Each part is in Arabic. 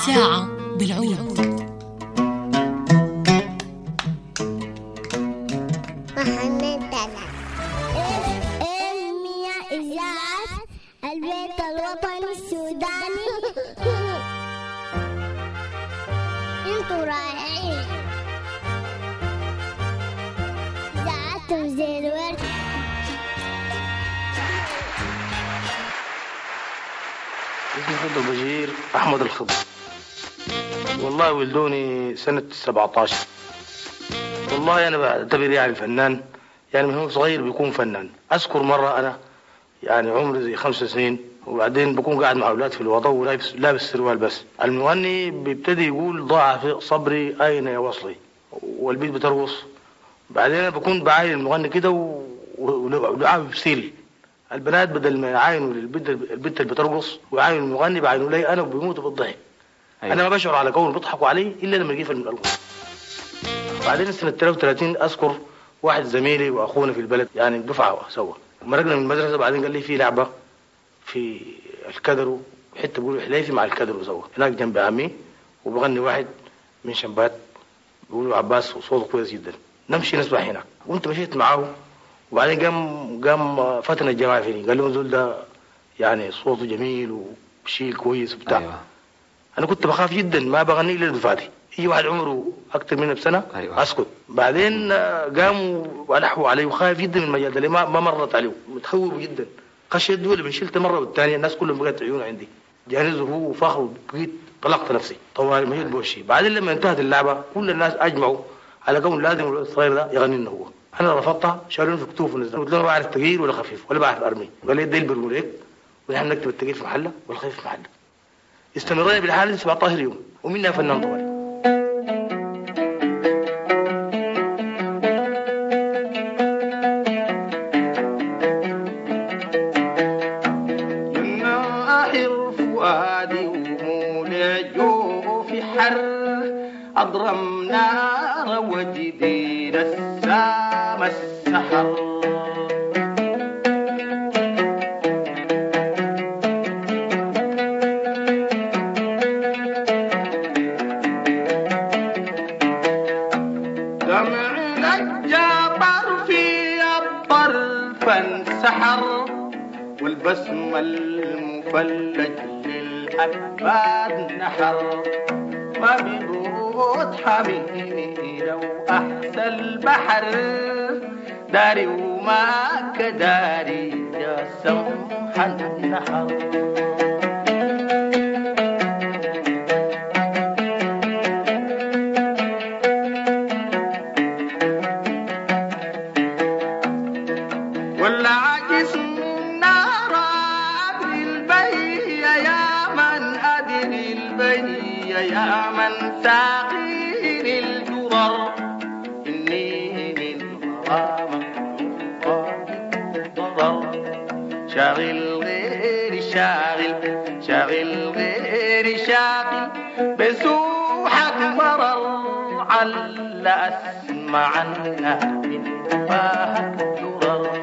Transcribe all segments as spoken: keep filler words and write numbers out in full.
ساعة بالعود. محمد دلع إذاعة البيت الوطني السوداني. انتوا رائعين. إذاعتهم زي الورد. اسمي خضر بشير أحمد الخضر. والله ولدوني سنة سبعة عشر. والله أنا بعتبر يعني فنان، يعني من هو صغير بيكون فنان. أذكر مرة أنا يعني عمري زي خمس سنين، وبعدين بكون قاعد مع أولاد في الوضوء ولابس لابس سروال بس. المغني بيبتدي يقول ضاع صبري أين يا وصلي، والبيت بترقص. بعدين أنا بكون بعاين المغني كده ولعب بستيل. البنات بدل ما يعاينوا للبنت البنت اللي بترقص ويعاينوا المغني بعاينوا لي أنا وبيموتوا بالضحك. أيوة. أنا ما بشعر على كون بيضحكوا علي إلا لما يجي فيلم الألبوم. بعدين سنة ثلاثة وثلاثين أذكر واحد زميلي وأخونا في البلد يعني دفعة سوا، مرقنا من المدرسة. بعدين قال لي في لعبة في الكدرو، حتة بيقولوا حليفي مع الكدرو سوا هناك جنب عمي، وبغني واحد من شبات بيقولوا عباس وصوته كويس جدا، نمشي نسبح هناك. وانت مشيت معاه، وبعدين قام قام فتنا الجماعة فيني، قال لهم زول ده يعني صوته جميل وشيل كويس وبتاع. أيوة. أنا كنت بخاف جدا، ما بغني إلا دفعتي. يجي واحد عمره أكتر مني بسنة. أيوة. أسكت. بعدين قاموا ولحوا علي وخايف جدا من المجال ده، ما ما مرت عليه، متخوف جدا. خشيت دول من شلت مرة والثانية الناس كلهم بقت عيون عندي، جاني ظهور وفخر وبقيت طلقت نفسي طوال مشيت بوشي. بعدين لما انتهت اللعبة كل الناس أجمعوا على كون لازم الصغير ده يغني لنا هو. أنا رفضتها، شالوني في كتوف ونزلوا. قلت له ما بعرف تقيل ولا خفيف ولا بعرف أرمي. قال لي ده البرمول هيك ونحن نكتب التقيل في محله والخفيف في محله. استمرينا بالحالة دي سبعة عشر يوم ومنها فنان طوالي. أضرم نار وجدينا السام السحر. دمعنا الجبر في الطرف انسحر، والبسمة المفلج للأكباد نحر. ما بيضوط حبيبي لو أحسى البحر، داري وما كداري يا سمح النحر. ولا عاكس من نار أدري البي يا من أدري البي يا من ساقي الجرر. إني من غرامك ضرر، شاغل غير شاغل شاغل غير شاغل، بسوحك مرر عل أسمعنا من فاهك درر.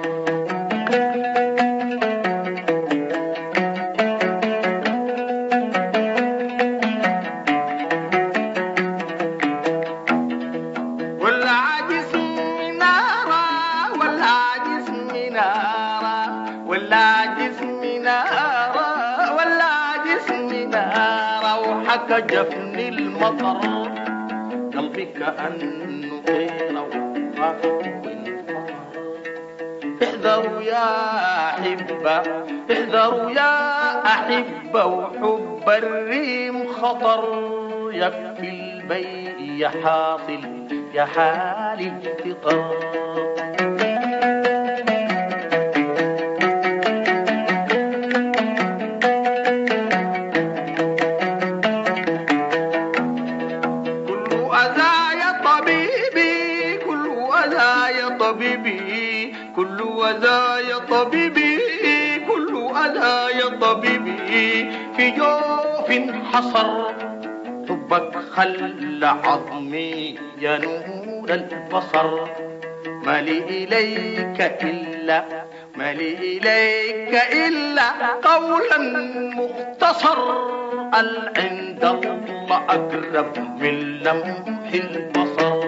جفن المطر قلبي كأنه طير وخاف والفطر. احذروا يا أحبة احذروا يا أحبة، وحب الريم خطر. يكفي البيع يا حاصل يا حالي الفطر. كل أذى يا طبيبي كل أذى يا طبيبي، في جوف حصر. حبك خلى عظمي يا نور البصر، ما لي إليك إلا ما لي إليك إلا قولا مختصر ال عند الله أقرب من لمح البصر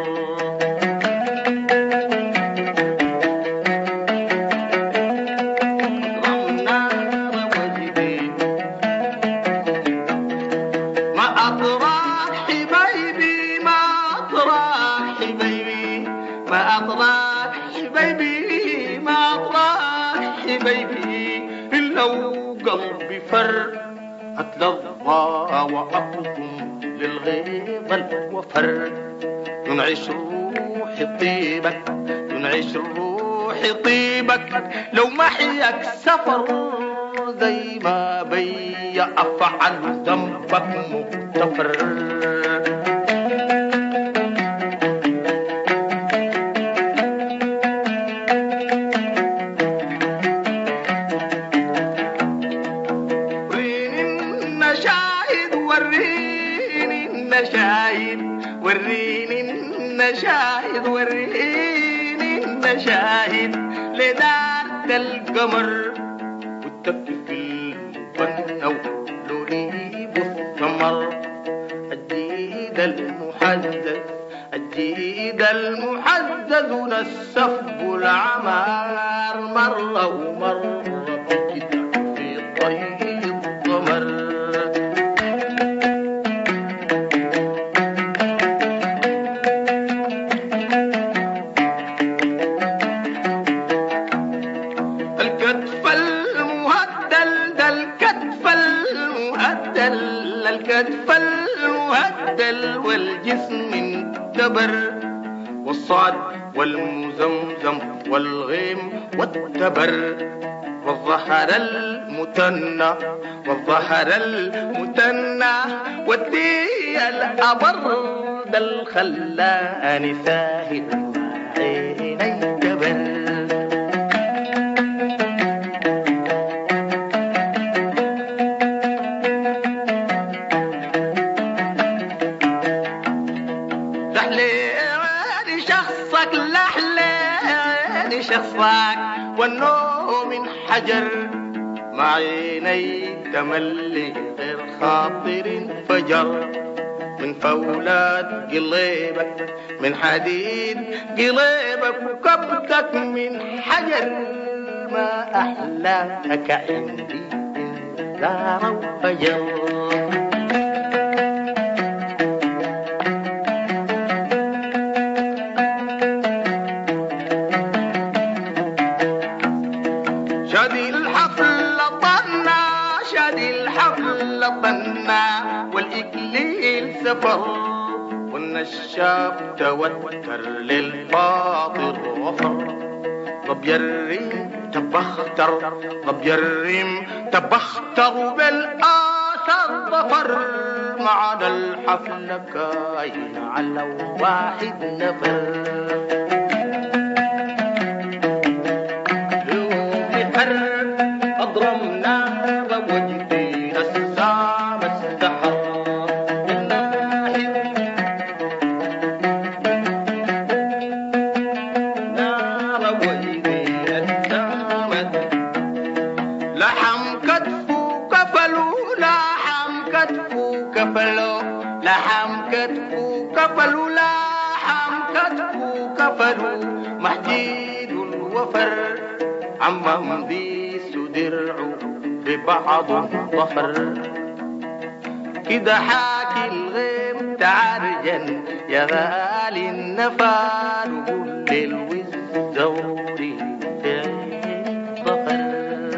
قلبي فر أتلظى وأقوم للغيظ الوفر ينعش روحي طيبك ينعش روحي طيبك لو محيك سفر زي ما بي أفعل ذنبك مغتفر وريني النشاهد وريني النشاهد لدارة القمر والتبكي في الفن ولولي بالثمر الجيد المحدد الجيد المحدد نسف العمار مرة ومرة بكده في طي القمر الكتف المهدل والجسم انتبر والصعد والمزمزم والغيم والتبر والظهر المتنى والظهر المتنى والدي الأبر ده الخلاني ساهل عيني جبر شخصك والنوم من حجر مع عيني تملي غير خاطر فجر من فولات قليبك من حديد قليبك وكبدك من حجر ما أحلاك عندي إنذار وفجر شادي الحفل طنا شادي الحفل طنا والإكليل سفر والنشاب توتر للفاطر وفر طب يريم تبختر طب يريم تبختر بالآثار ظفر معنا الحفل كاين على واحد نفر لحم كتفو كفلو لحم كتفو كفلو محديد الوفر عمم ديس درعو ببعض ظفر كده حاكي الغيم تعرجن يا غالي النفار وقول للوزوري في ظفر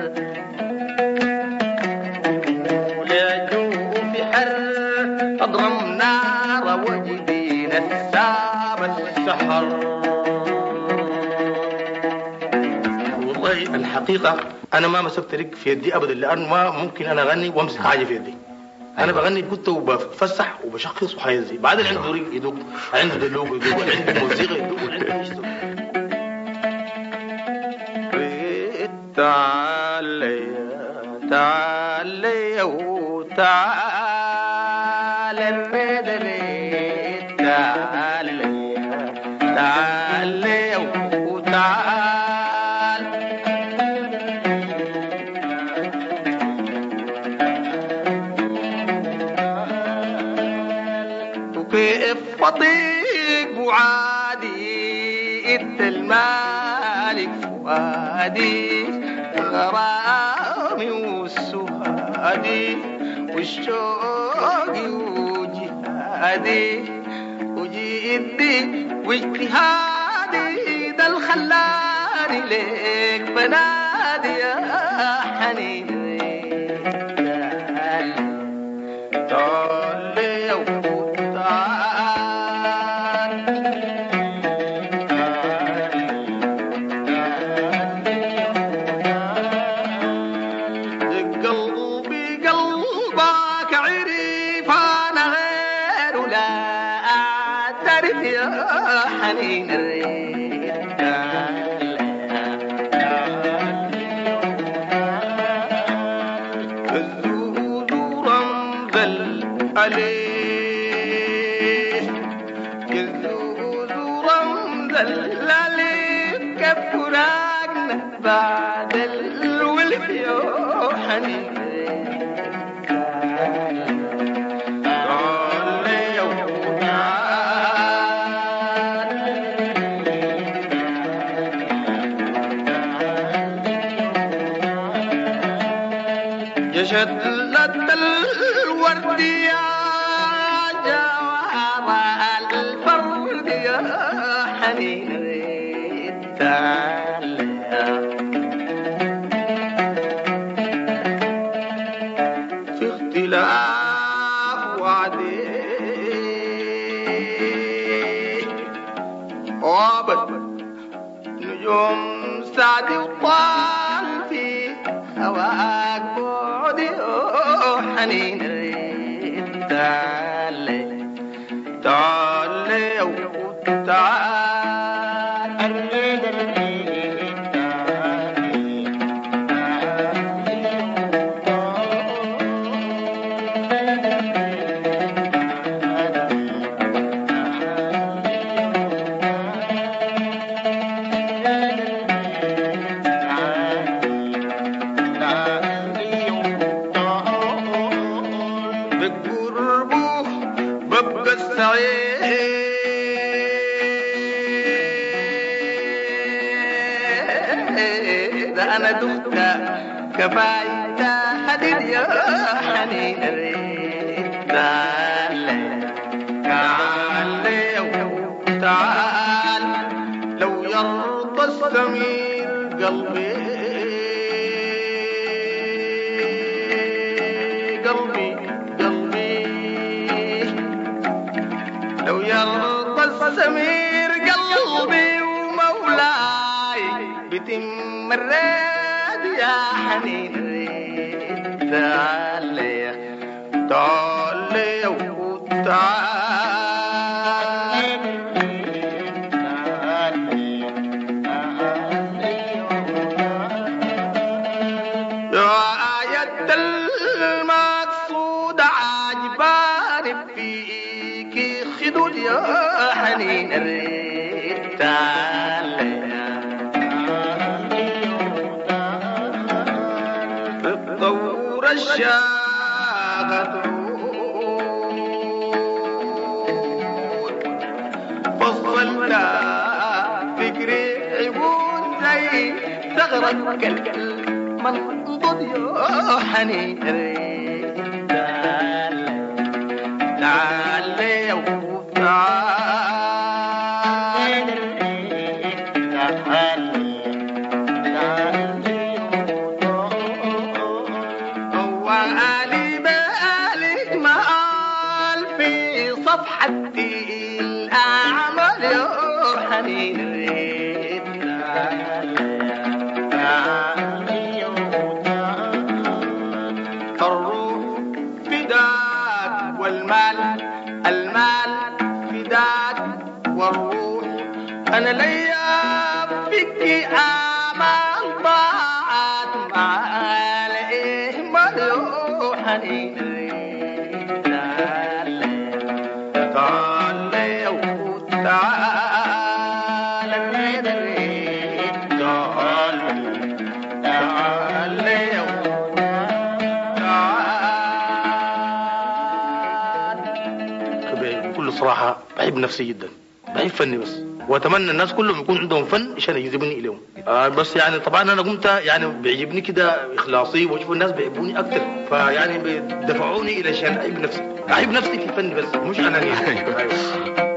أضرم نار وجدين السام السحر. والله الحقيقة أنا ما مسكت رق في يدي أبدا، لأن ما ممكن أنا أغني وأمسك حاجة في يدي. أنا بغني كنت وبفسح وبشخص وحيزي، بعدين عنده رق يدوق، عنده دلوق يدوق، عنده موسيقى يدوق، عنده يشتغل. تعالي تعالي وتعالي الردلي، تعالي تعالي وتعالي فطيق وعادي انت المالك فؤادي غرامي والسهادي والشوق وجهادي وجدي واجتهادي ده الخلاني ليك بنادي يا حنين طالي وطال قلبي قلبك عريف انا غير لا اعترف يا حنين عليه كذوذ رمز الليل كفراقنا بعد الولد يوحني جشدلت الورد يا جواب الفرد يا حنين التالية في اختلاف وعدي وابد نجوم سعدي وطال في هواك بعدي حنين تعالي تعالي أنا دختة كفاية هديد يا حنين الريد تعالي تعالي تعال لو يرضى السمير قلبي قلبي قلبي لو يرضى السمير قلبي ومولاي بتم الريد يا حنين الريد تعالي تعالي وتعال يا آية المقصود عجباني فيك خدود يا حنين الريد تعالي الثورة الشاغد فصلت فكري عيون زي ثغرة المنضد يا حنين تعالي وتعال صفحتي الأعمال يا حنين الريد الروح فداك والمال المال فداك والروح أنا ليا فيك آمال ضاعت مع الإهمال يا حنين الريد تعالي وتعال الريد الريد تعالي تعالي وتعال بصراحه بحب نفسي جدا، بحب فني بس، واتمنى الناس كلهم يكون عندهم فن عشان يجذبني اليهم. آه بس يعني طبعا انا قمت يعني بيعجبني كده اخلاصي، واشوف الناس بيحبوني اكثر، فيعني بيدفعوني الى عشان احب نفسي، احب نفسي في الفن بس مش انانيه. ايوه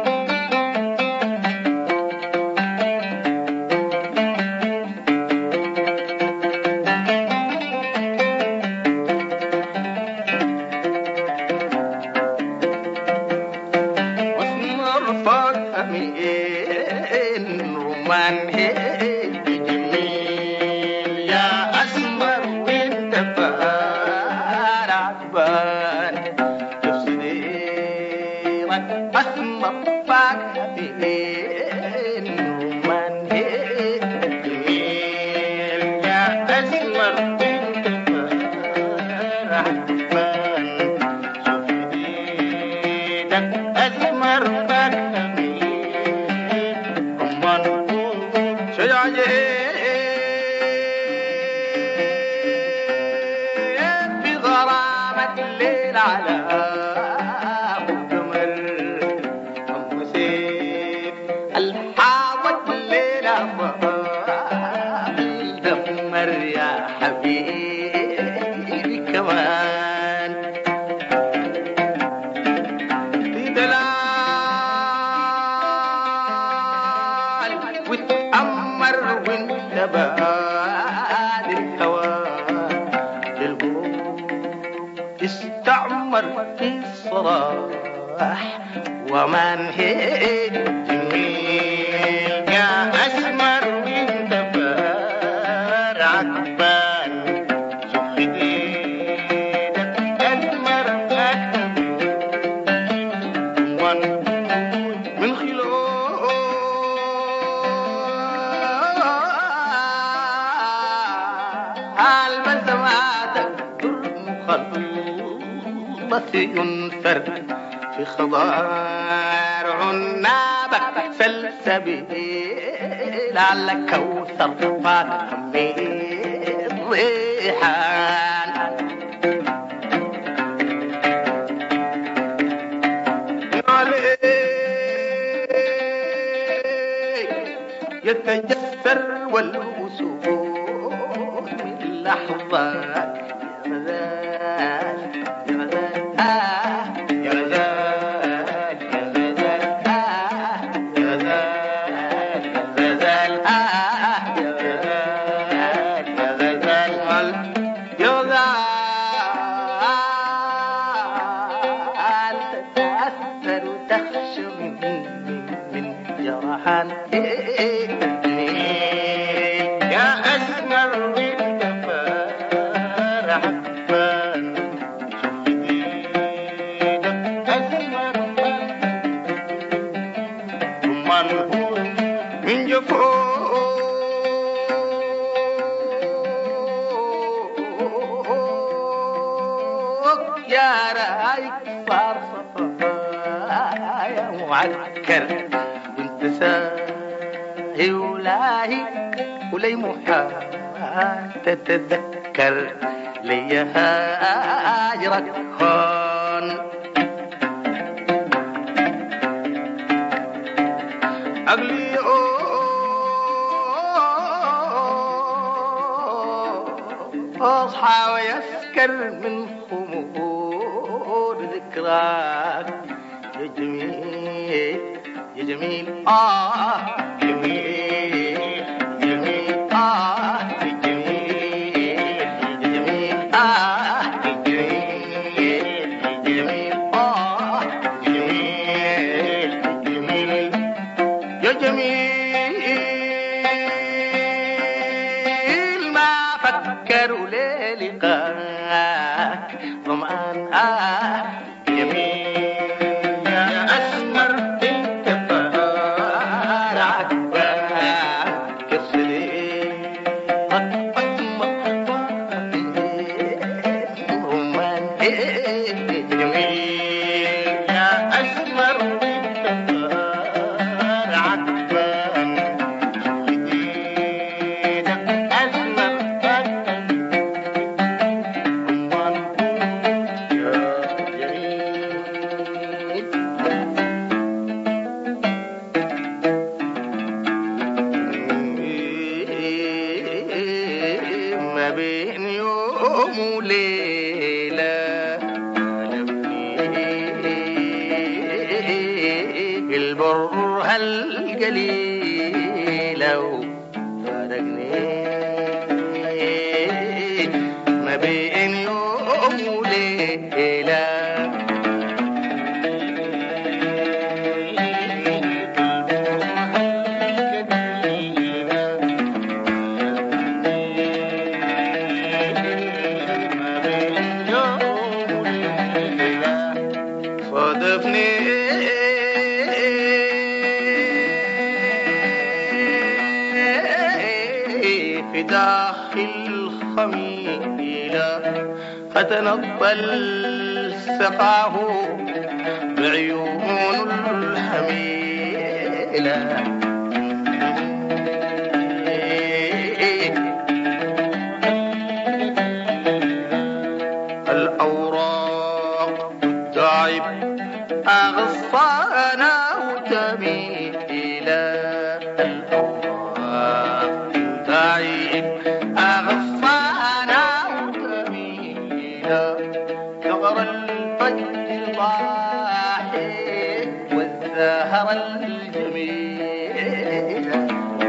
ومن هي جميل يا أسمر وانت فار عقبان، شوف ايدك أسمر أكمل من خلال المزمات مخلص ينثر في خضار عنابك سلسبيل على كوثر فاتحمي الريحان. يتجسر والوسود من لحظات يا غزال يا غزال آه يا غزال يا غزال آه يا غزال يا غزال آه يا غزال يا غزال يا غزال تتأثر وتخشى من من جرحان يا أسمر وانت فار عقبان، شوف ايدك أسمر ومنهور من جفوك يا رايك صار صفايا معكر وانت ساهي ولاهي ولي محال تتذكر لي هاجرك هون. أقلي أصحى ويسكر من خمور ذكراك يا جميل يا جميل آه جميل جميل آه جميل جميل آه جميل جميل آه جميل جميل يا جميل ما فكروا للقاك ظمآن آه جميل يا أسمر انت فار عقبان كالصديق رمان جميل يا أسمر انت فار عقبان، ايدك أسمر رمان يا جميل جليلة وفارقني ما بين يوم وليلة صادفني في داخل خميلة فتنطل سقاه بعيون الحميلة الأوراق تعب أغصانا وتميلا الأوراق تعب أغصانا وتميلا ثغر الفجر ضاحي والزهر الجميلة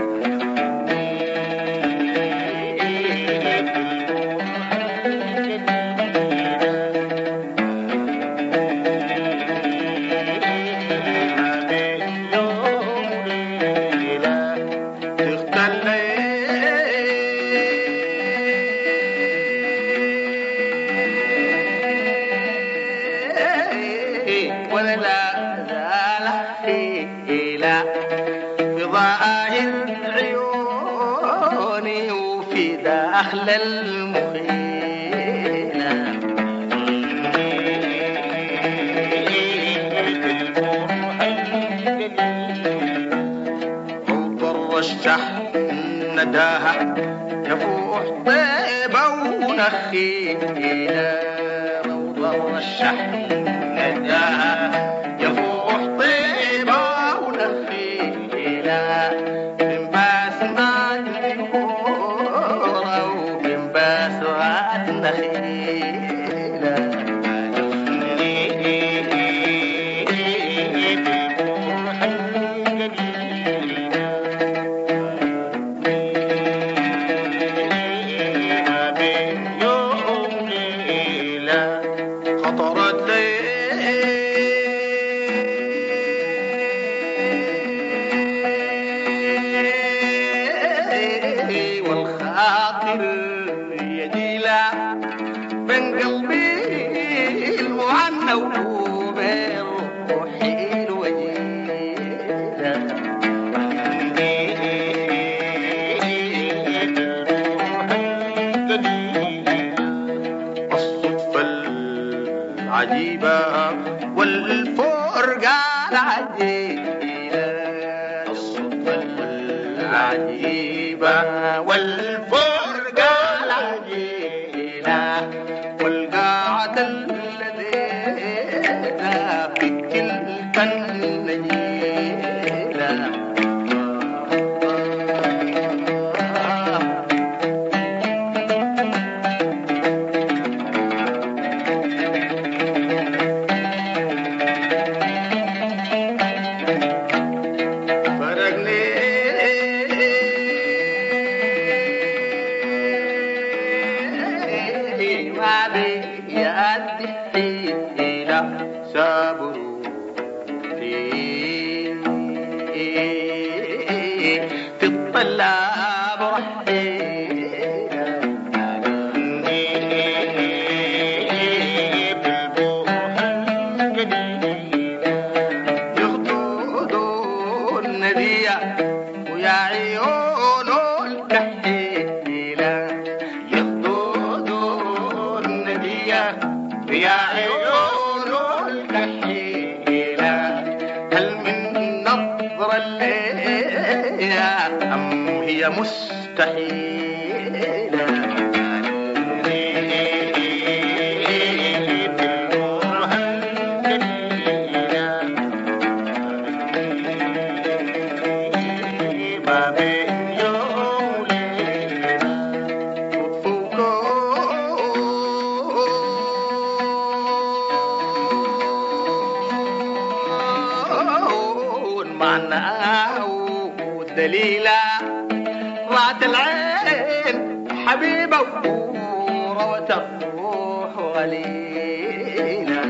ولا لا زال حيلة في ظاهر عيوني وفي داخل المخيلة وضر الشحن نداها يفوح طيبة ونخيلة وضر الشحن نداها يفوح طيبة ونخيلة من بسمات الكورة ومن بسمات النخيلة خطرت لي والخاطر يجيلا بين قلبي المعنى وبين روحي الوجيلة الصدفة العجيبة والفرقة العجيبة الصدفة العجيبة والفرقة العجيبة والقعدة اللذيذة في تلك النجيلة صبروا في الطلاب رحيلا يخدودوا الندية ويا عيونه الكحيلة يخدودوا الندية ويا عيونه الكحيلة هل من نظرة الليل أم هي مستحيلة ما بين يوم وليلة وفوقون معناه دليلة رات العين حبيبة وروت الروح غليلة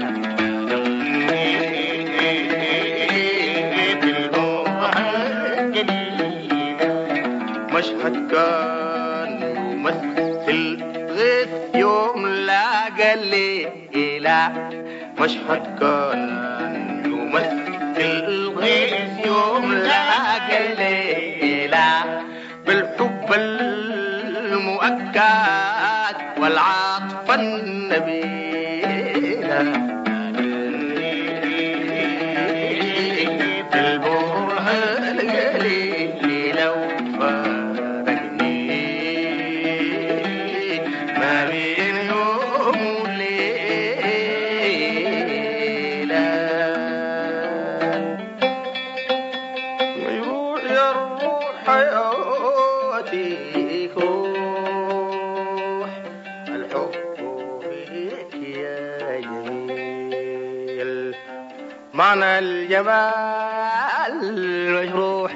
مشهد كان يمثل غيث يوم لاقى الليلة مشهد كان يمثل غيث يوم لاقى الليلة بالحب المؤكد والعاطفة النبيلة بالبرهان القليل لو معنى الجمال المجروح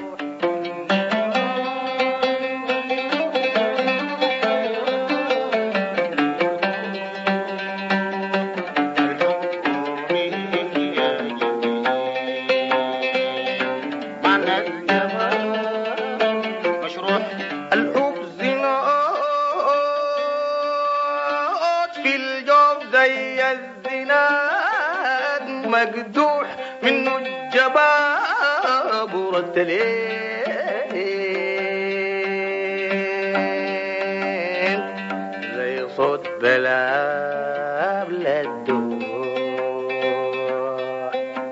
معنى الجمال مجروح الحب زناد في الجوف زي الزناد مقدوح منه الجباب ورد لين زي صوت بلاب للدوح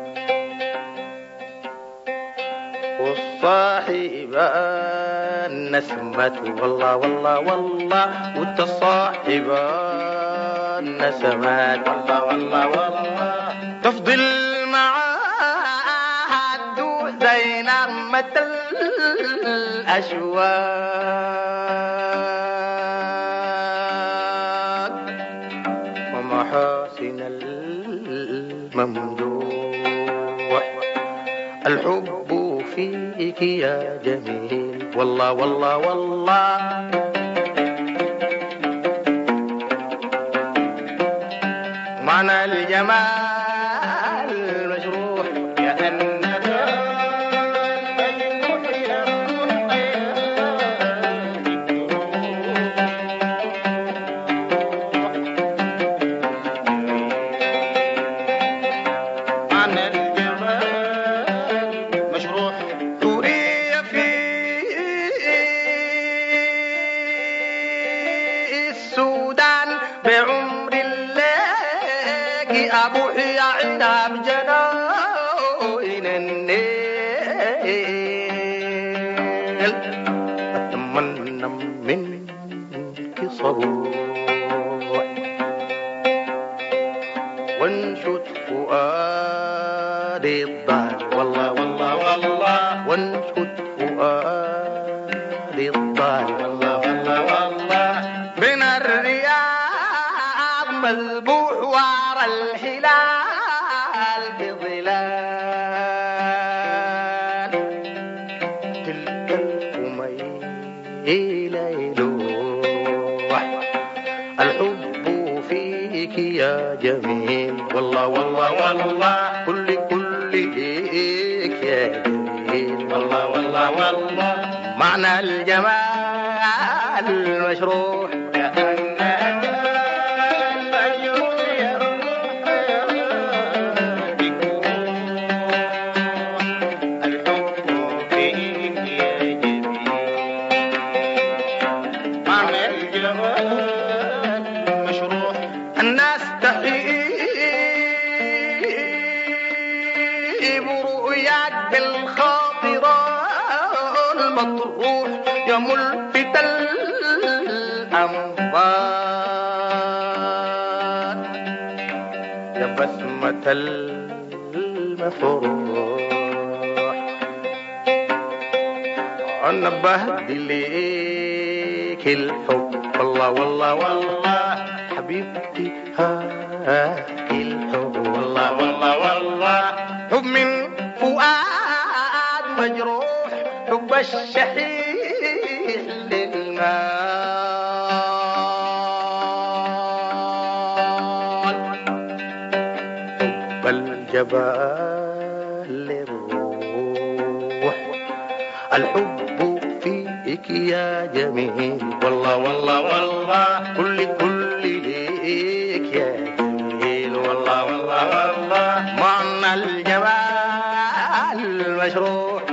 والصاحبان نسمت والله والله والله والتصاحبان نسمت والله والله والله تفضل زي نغمة الأشواق ومحاسن الممدوح الحب فيك يا جميل والله والله والله معنى الجمال المجروح يا أن بعمر الله أبوحي عناب جناين النيل أتمنى منك صبوح وانشد فؤادي الضال والله والله والله وانشد فؤادي الضال والله والله والله من الرياض مذبوح وارى الهلال بظلال تلك الأميلة يلوح الحب فيك يا جميل والله والله والله كل كل هيك يا جميل والله والله والله معنى الجمال المشروح الناس تهيب رؤياك بالخاطرة المطروح يا ملفت الأنظار يا بسمة المفروح أنا بهدي ليك الحب والله والله والله حبيبتي هاي الحب والله والله والله حب من فؤاد مجروح حب الشحيح للمال حب الجبال للروح الحب فيك يا جميل والله والله والله كل كل ليك يا جميل والله والله والله معنى الجمال المشروع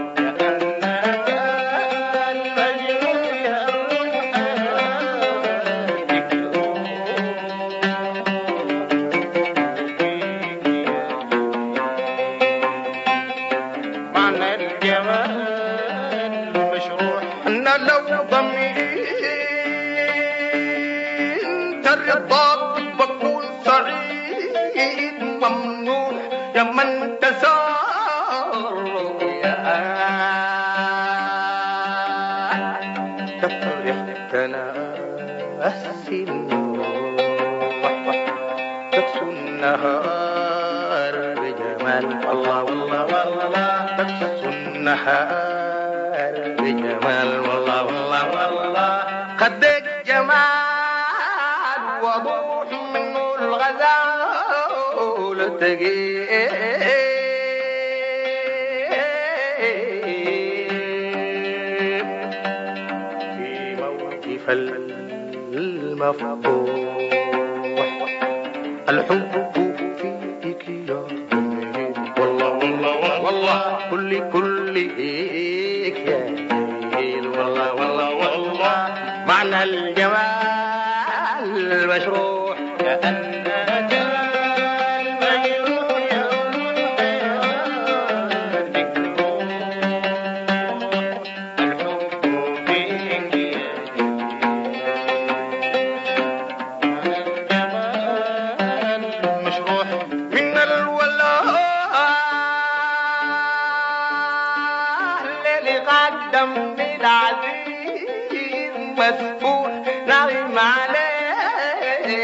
بكون سعيد ممنون يا من تسار تفرح تناسي النور تكسو النهار بجمال الله والله والله تكسو النهار بجمال والله والله والله قدك جمال وضوح منه الغزال تجيب في موقف المفتوح الحب فيك يا جميل والله والله والله كل كل هيك يا جميل والله والله والله معنى الجمال المشروع كأنك المجروح الحب فيك الجمال المشروع من الولاء اللي قدم بالعزيز مسفوح نغم عليه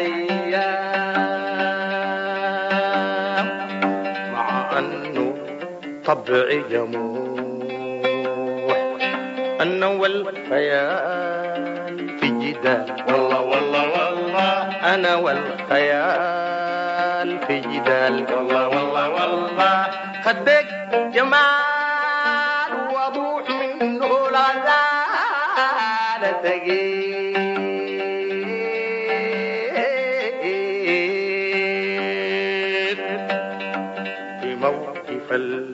الأيام مع أنه طبعي جموح أنه والخيال في جدال والله والله والله أنا والخيال في جدال والله والله والله خدك جمال وضوح منه الغزال تجيب في موقف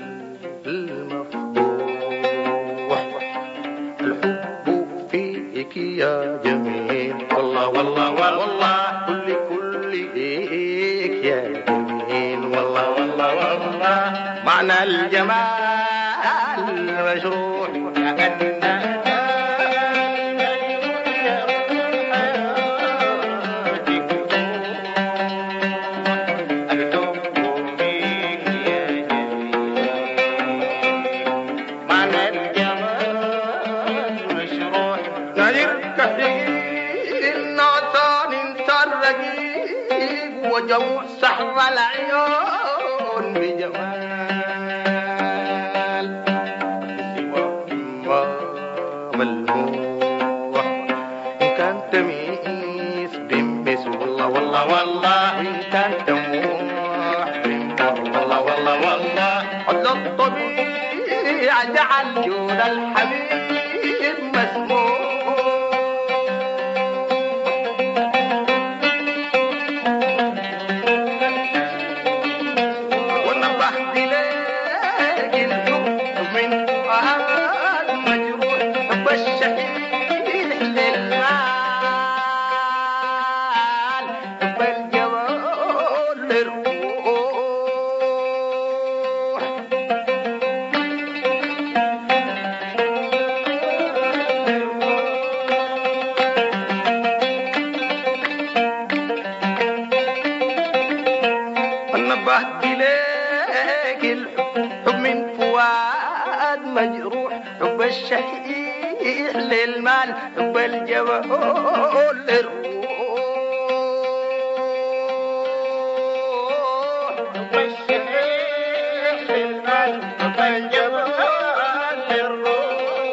المفتوح الحب فيك يا جميل والله والله والله كل كل هيك يا جميل والله والله والله معنى الجمال المشروع كأنك وجمع سحر العيون بجمال سوى ما ملموح إن كان تميس بمس والله والله والله إن كان تموح بمس والله والله والله عد الطبيعة جعل جود الحبيب مسموح مجروح حب الشحيح للمال حب الجبال للروح حب الشحيح للمال حب الجبال للروح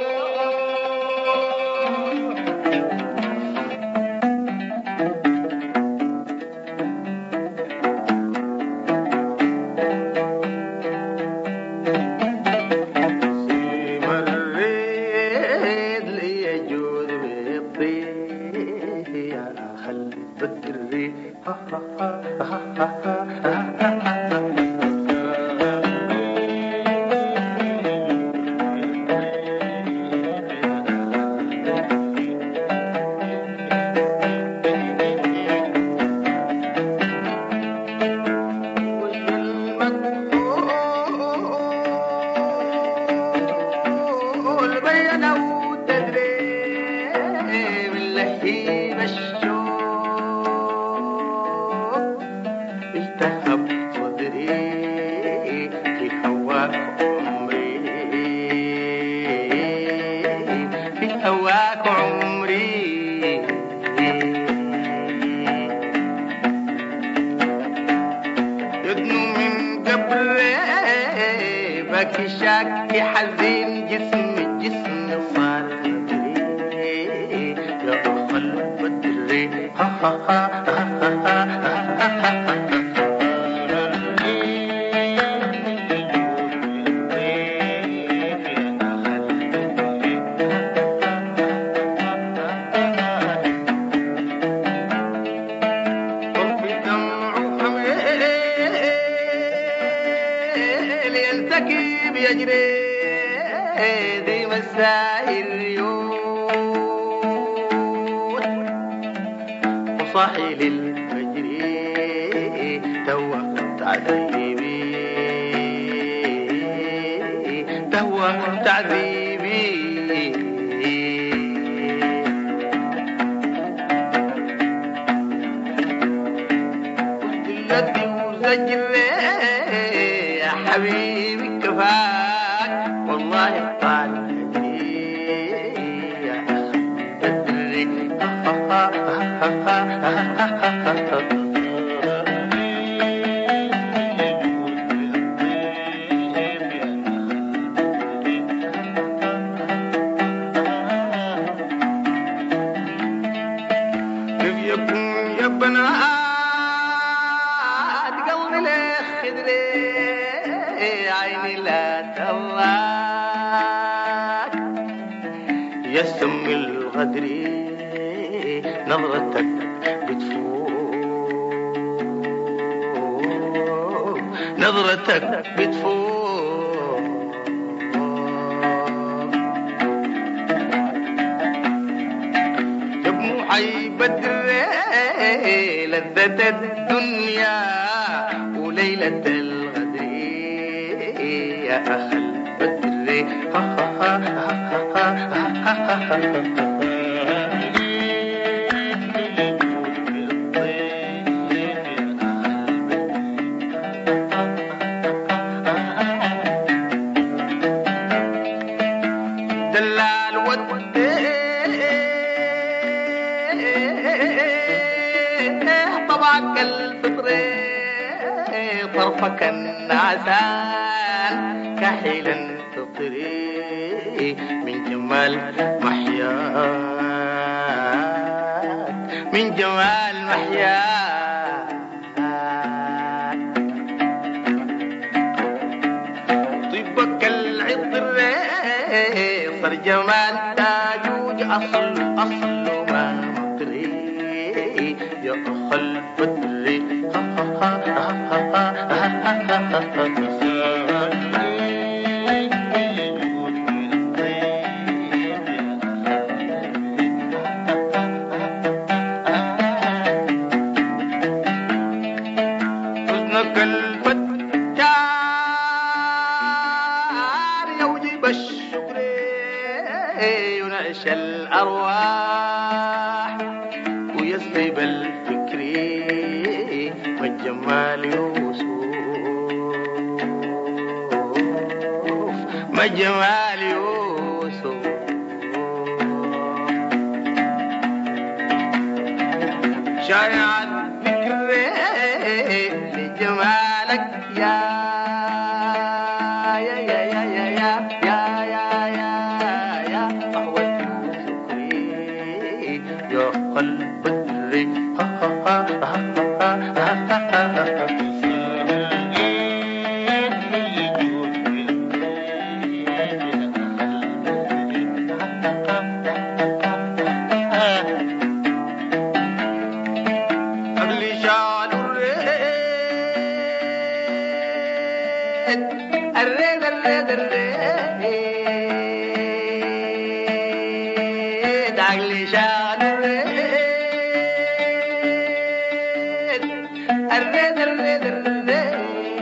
شاكي حزين جسمي جسمي صار بدري يا أخ البدري ها ها ها ها ها يجري ذي مساء الريود وصاحي للفجر توقت عذيبي توقت عذيبي قلت لدي وزجري يا حبيبي كفاك والله طال يا أخي بدري كيف يكون يا بنات قلبي لك خدري عيني لا تراك يا سم الغدر نظرتك بتفوق نظرتك بتفوق دموعي بدري لذة الدنيا وليلة الغدر يا أخ البدر ها ها ها ها ها ها دلال ودي طبعك الفطري طرفك النعسان كحيلا تطري من جمال محياك من جمال محياك طيبك العطر صار جمال تاجوج أصل أصل ما مطري يا أخ البدري ها ها ها ها ها حزنك الفتار يوجب الشكر ينعش الأرواح ويصيب الفكر والجمال يوسف ما جمال يوسف شارع الفكر لجمالك يا يا يا يا يا يا يا يا يا صحوة شكري يا قلب الري ها ها ها ها ها ها قبل شال الري الريد الريد الريد عقلي شاد الريد الريد الريد الريد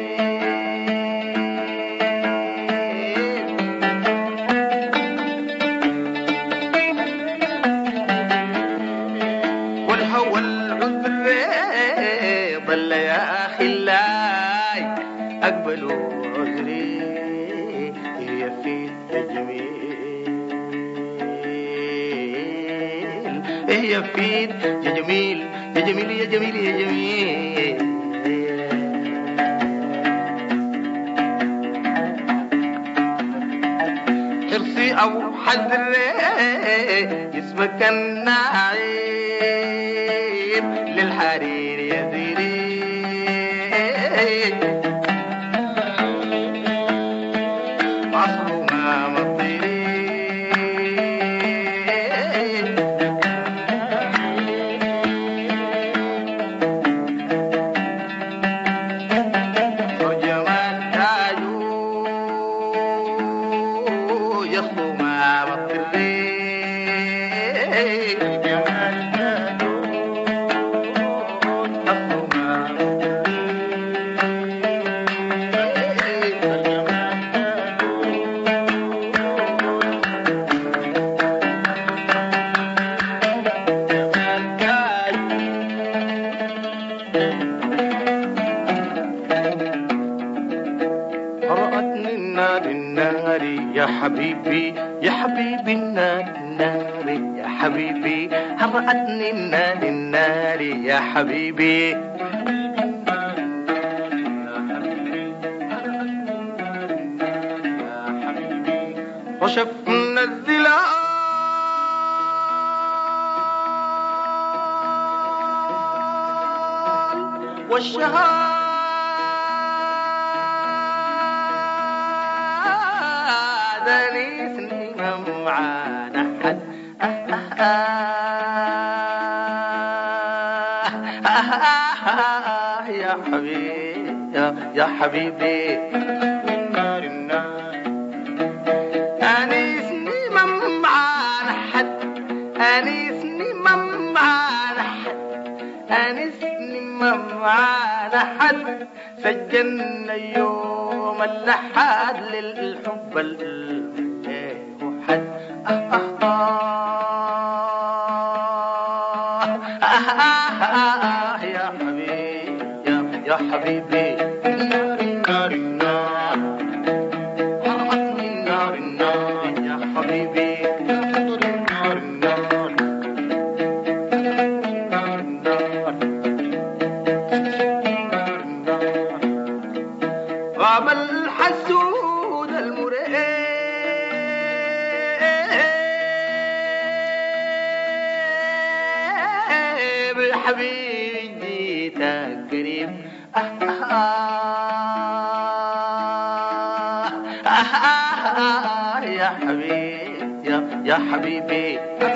والهوى العذر ضل يا خلاي أقبلوا عذري هي في التجميل هي في يا جميل يا جميل يا جميل يا جميل حرصي أو حذري جسمك النعيم للحرير يا زيري عصره ما مطيري جمال تاجو يصلو ما مطيري جمال تاجو يصلو ما قرأتني النار النار يا حبيبي يا حبيبي النار النار يا حبيبي قرأتني النار النار يا حبيبي وشفنا الظلال والشهادة نسني ما معانا حد يا حبيبي يا حبيبي النار النار أنيسني ما معانا حد أنيسني ما معانا حد أنيسني ما معانا حد سجلنا يوم الأحد للحب المحد يا حبيبي يا حبيبي النار النار النار حرقتني النار النار يا حبيبي يحضر النار النار النار النار النار غاب الحسود المريب حبيبي جيتك قريب آه آه آه آه يا حبيبي يا يا حبيبي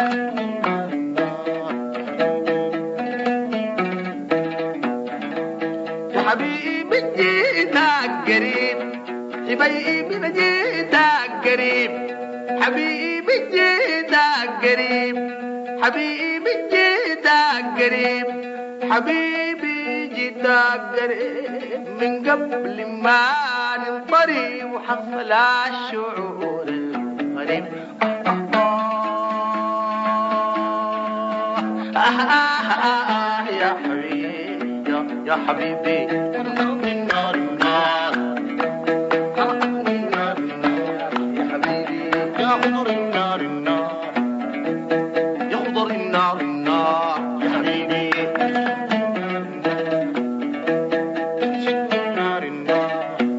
يا حبيبي جيتك قريب حبيبي جيتك قريب حبيبي جيتك قريب حبيبي جيتك قريب حبيبي جيتك قريب من قبل ما ننطري وحصل الشعور الغريب آه آه آه آه يا حبيبي يا حبيبي النار النار حرقني النار النار يا حبيبي يا خضر النار النار يا خضر النار النار يا حبيبي النار النار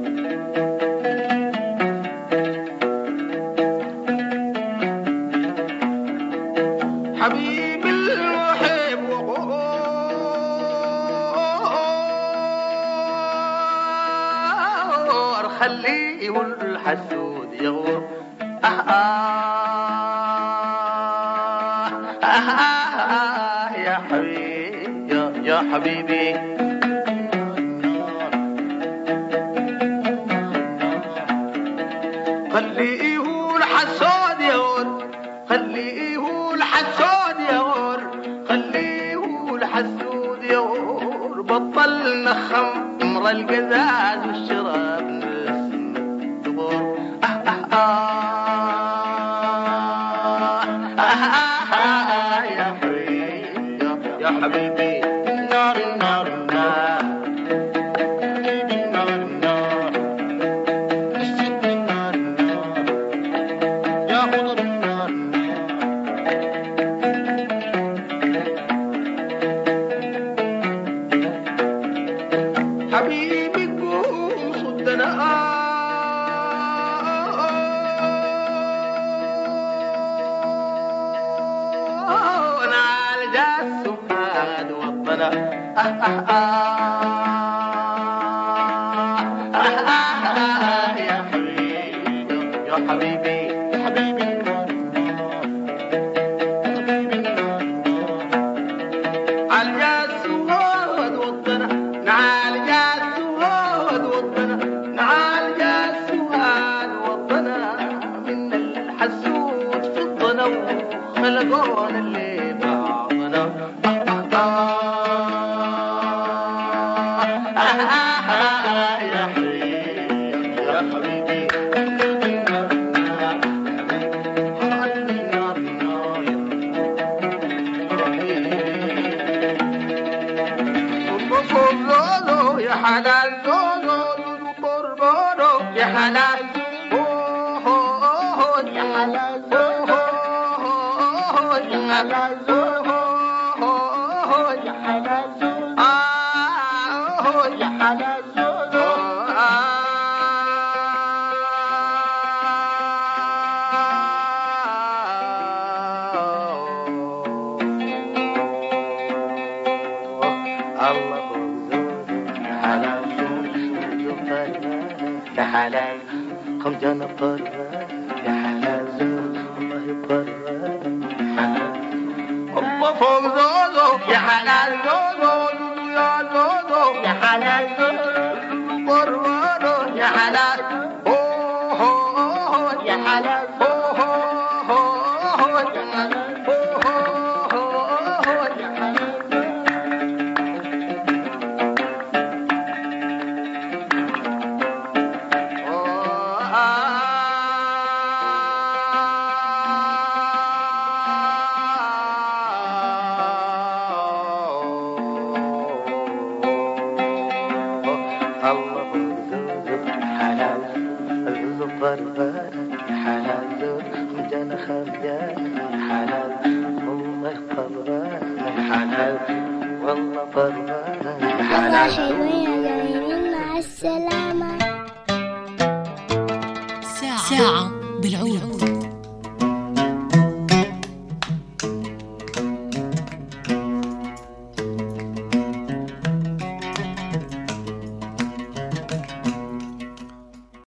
حبيبي المحب وغور خليه الحسود يغور آه آه آه آه يا حبيبي يا يا حبيبي ورا القزاز والشراب نرسم الدبور آه آه آه آه آه يا حبيبي يا حبيبي النار النار النار حبيبي النار النار نسيتني النار النار يا خضر النار النار حبيبي قوم صدنا آه آه آه آه آه يا حبيبي يا حبيبي يا حبيبي النار حبيبي النار على الجسود وطنا نعال الجسود وطنا نعال الجسود وطنا من الحسود في الضنا وخلقونا اللي بعضنا حلال زوزو طربانو يا حلال اوه يا حلال اوه يا حلال اوه يا حلال اه يا حلال زوزو الله يا حلال قم جانا برا يا حلال زوز الله برا حلال الله فوق زوزو يا حلال زوزو يا زوزو يا حلال زوزو برا يا حلال اوه اوه يا حلال اوه اوه يا حلال اوه يا حلال الله زوزو حلال زوزو بربان حلال زوزو خمجان خمجان حلال والله بربان حلال والله بربان حلال حلوين جميلين مع السلامة. ساعة بالعود.